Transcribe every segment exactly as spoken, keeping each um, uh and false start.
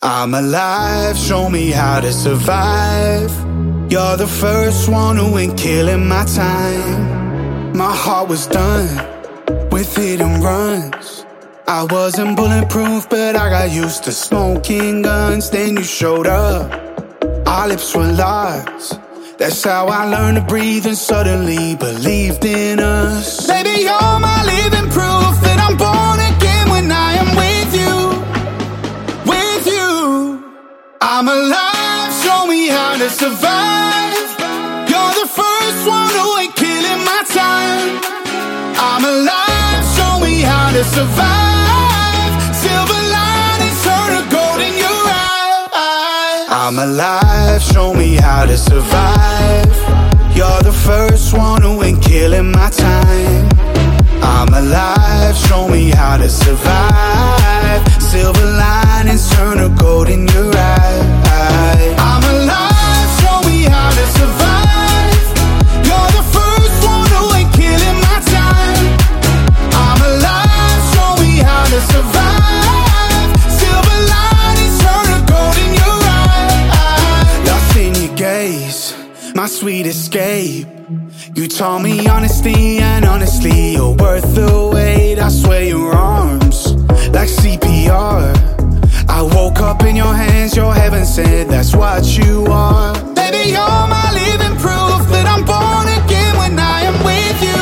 I'm alive, show me how to survive. You're the first one who ain't killing my time. My heart was done with hit and runs. I wasn't bulletproof, but I got used to smoking guns. Then you showed up, our lips were locked. That's how I learned to breathe and suddenly believed in us. Baby, you're my living proof that I'm born again when I am with you. With you, I'm alive, show me how to survive. You're the first one who ain't killing my time. I'm alive, show me how to survive. Silver linings turn to gold in your eyes. I'm alive, show me how to survive. You're the first one who ain't killing my time. I'm alive, show me how to survive. Silver linings turn to gold in your eyes. I'm alive, show me how to survive. You're the first one who ain't killing my time. I'm alive, show me how to survive. Silver linings turn to gold in your eyes. Lost in your gaze, my sweet escape. You taught me honesty, and honestly, you're worth the wait. I swear your arms, like C P R. I woke up in your hands, your heaven sent, that's what you are. Baby, you're my living proof that I'm born again when I am with you.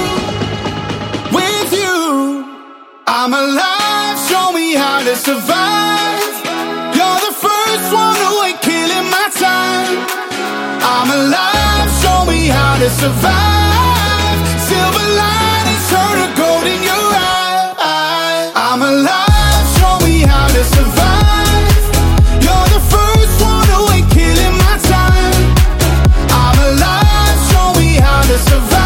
With you, I'm alive, show me how to survive. You're the first one who ain't killing my time. I'm alive, show me how to survive. Silver linings turn to gold in your eyes. I'm alive, show me how to survive. You're the first one who ain't killing my time. I'm alive, show me how to survive.